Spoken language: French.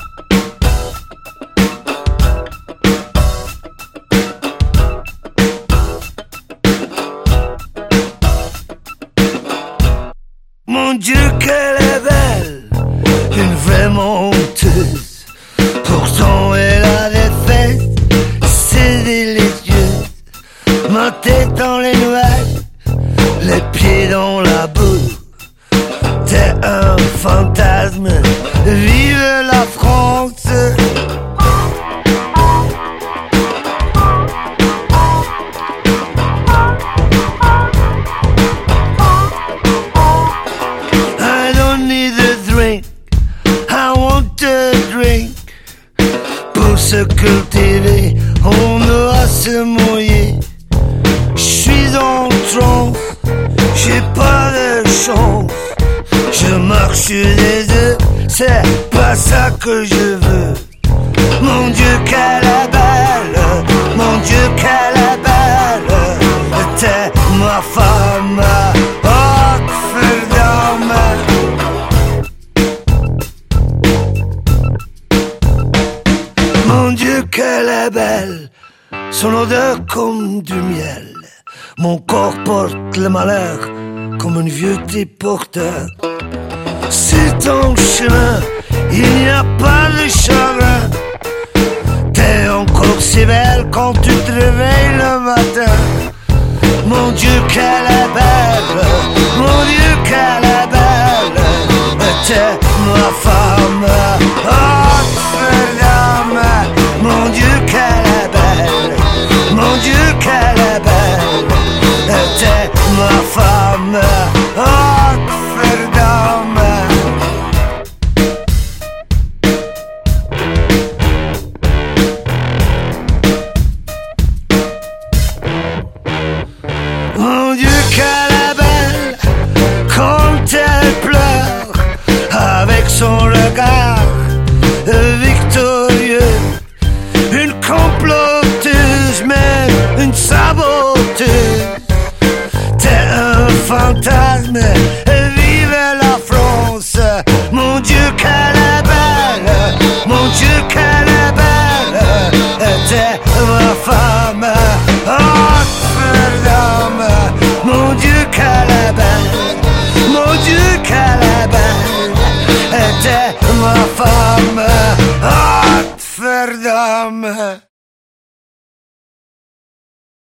Mon Dieu, qu'elle est belle, une vraie menteuse. Pourtant elle a des fesses, c'est délicieux. Ma tête dans les nuages, les pieds dans la boue. T'es un fantasme, vive la France. I don't need a drink, I want a drink. Pour se cultiver, on doit se mouiller. J'suis en transe, j'ai pas de chance. Je marche sur des œufs, c'est pas ça que je veux. Mon Dieu, qu'elle est belle, mon Dieu, qu'elle est belle. T'es ma femme, Rotterdam. Mon Dieu, qu'elle est belle, son odeur comme du miel. Mon corps porte le malheur comme un vieux déporteur. Sur ton chemin, il n'y a pas de chagrin. T'es encore si belle quand tu te réveilles le matin. Mon Dieu, qu'elle est belle, mon Dieu, qu'elle est belle. T'es ma femme, Rotterdam. Mon Dieu, qu'elle est belle, mon Dieu, qu'elle est belle. T'es ma femme, Rotterdam. Mon Dieu, qu'elle est belle quand elle pleure, avec son regard victorieux. Une comploteuse, mais une saboteuse. T'es un fantasme,